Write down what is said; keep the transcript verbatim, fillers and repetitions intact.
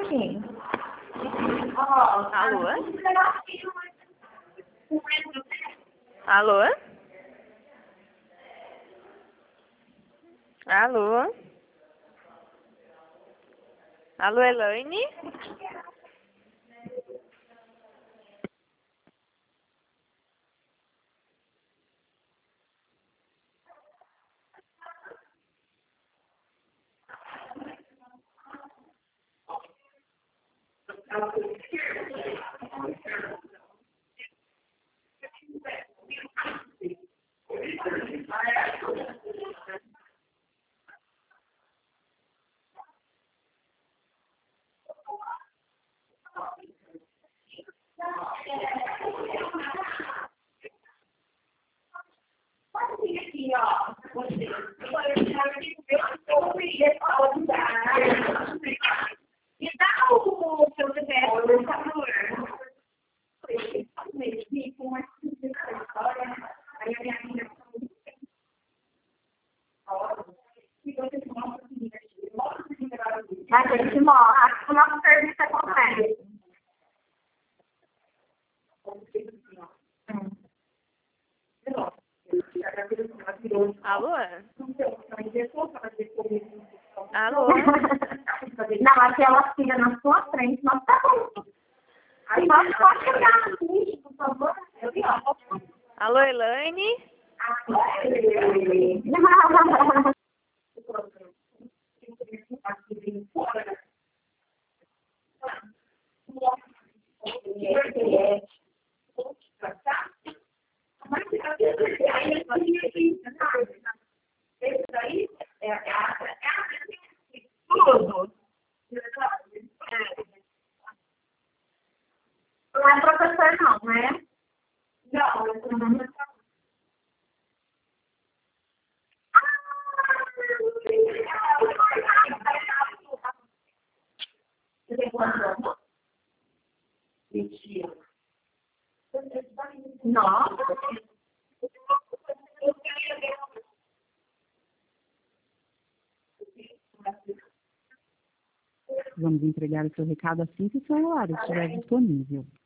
Sim. Alô? Alô? Alô? Alô, Elaine? Me dá o seu C P F, por favor. A gente mostra, o nosso serviço é completo. Alô? Alô? Não, aqui ela fica na sua frente, mas tá bom. Aí pode pode chegar aqui, por favor. Alô, Elaine? Esse daí é a tudo. Não é professor não, né? Não, eu sou professor. Você tem quantos anos? Mentira. Nossa. Vamos entregar o seu recado assim que o celular estiver disponível.